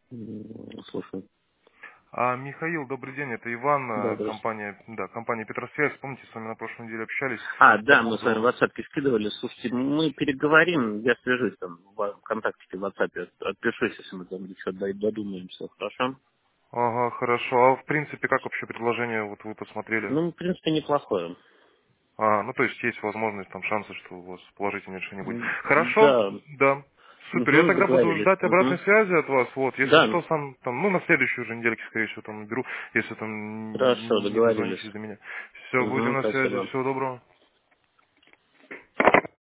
Слушай. Михаил, добрый день, это Иван, Да, здравствуйте. компания Петросвязь. Помните, с вами на прошлой неделе общались по Да, мы с вами в поводу... WhatsApp скидывали. Слушайте, мы переговорим, я свяжусь там в ВКонтакте, в WhatsApp, отпишусь, если мы там еще додумаемся, хорошо? Ага, хорошо. А в принципе, как вообще предложение вот вы посмотрели? Ну, в принципе, неплохое. Ну то есть есть возможность, там шансы, что у вас положительное решение будет. Хорошо, Да, да. Супер, я угу, тогда буду договорились. ждать обратной Угу. связи от вас. Вот, если Да, что, сам там, ну, на следующей уже недельке, скорее всего, там наберу, если там хорошо, не договорились. дозвонитесь до меня. Все, будем Угу, на связи. спасибо. Всего доброго.